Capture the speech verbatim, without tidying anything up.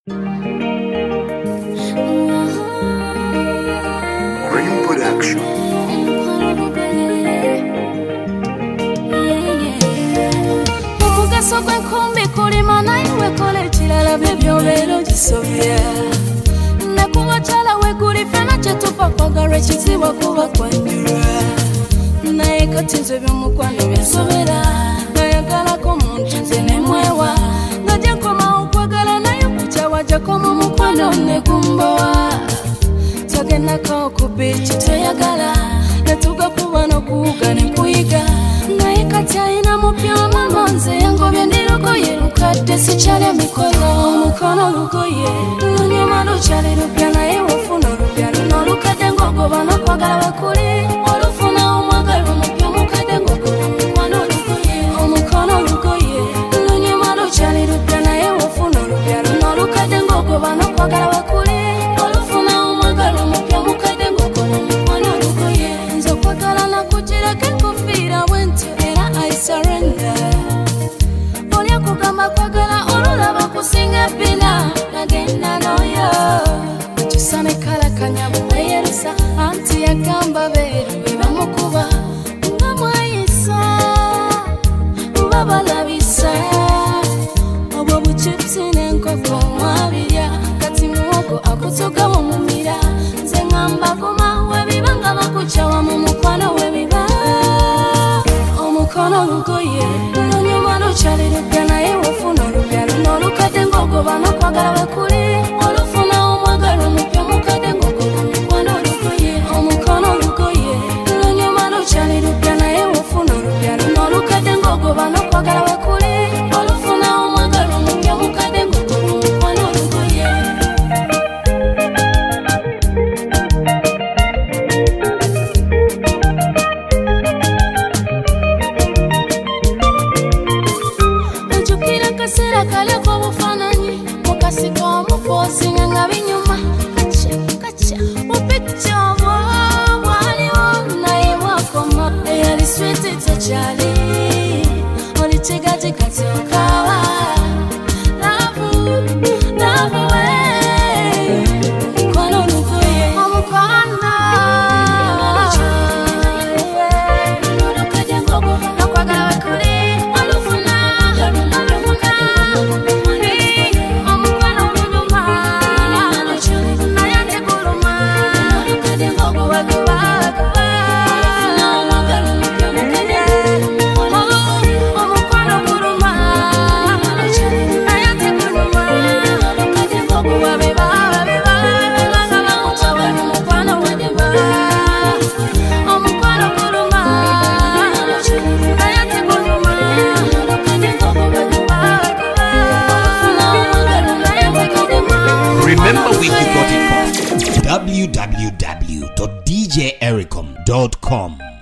Dream Production. Umugaso gw'enkumbi kulima nayiwe kola ekirala by'ebyobeera ogisobya nakuba kyala weguli fena kyetufa kwagalwa ekizibu kuba kwanjulwa naye kati nze by'omukwano byensobera nayagalako omuntu nze nemwewa nga gye nkoma okwagala naye kukyawajjako mu mukwano negumbowa togennako okuba ekitweyagala netugakuba n'okuwuga nekuyiga naye kati ayina mupya mama nze yangobye ndirugoye lukadde sikyali emikono omukono lugoye lunyuma lukyali lupya naye wafuna olupya luno olukadde ng'ogoba n'okwagala wekuli olufuna omwagala omupya omukadde ng'ogoba omukwano lugoye omukono lugoye lunyuma lukyali lupya naye wafuna olupya luno olukadde ng'ogoba n'okwagala wekuli olufuna omwagala omupya omukadde ng'ogoba omukwano lugoye nze okwagala nakugirako enkofiira bwentyo era I surrender olya kugamba kwagala olulaba kusinga bina nagenda noyo ekisane kalakanya bweyerusa anti yagamba beeru bebamukuba nga mwayisa uba balabisa obwo buchipusi n'enkoko mwabirya kati muwogo akutuga womumira nze ngamba guma webiba nga bakukyawa mu mukwano webiba omukono lugoye lunyuma lukyali lupya naye wafuna olupya luno olukadde ng'ogoba n'okwagala wekuli olufuna omwagala omupya omukadde ng'ogoba omukwano lugoye omukono lugoye lunyuma lukyali lupya naye wafuna olupya luno olukadde ng'ogoba n'okwagala wekuli olufuna omwagala omupya omukadde ng'ogoba omukwano lugoye ojjukira akaseera kali ak'obufaananyi mukasiko omufoosinga nga binyuma kaca kaca bupikca obwo bwaliwo naye bwakoma eyali switi tekyali oli kigaji kati okawa lavu lavu we omukwano lugoye omukwano olukadde ng'ogoba n'okwagala wekuli olufuna omukwano lunyuma naye ate guluma olukadde ng'ogoba gubaguba omukwano guluma naye ate guluma olukadde ng'ogoba biba biba nga bawutawa omukwano wediba omukwano guluma naye ate guluma olukadde ng'ogoba guba naye ate guluma. Remember where you got it from. w w w dot d j ericom dot com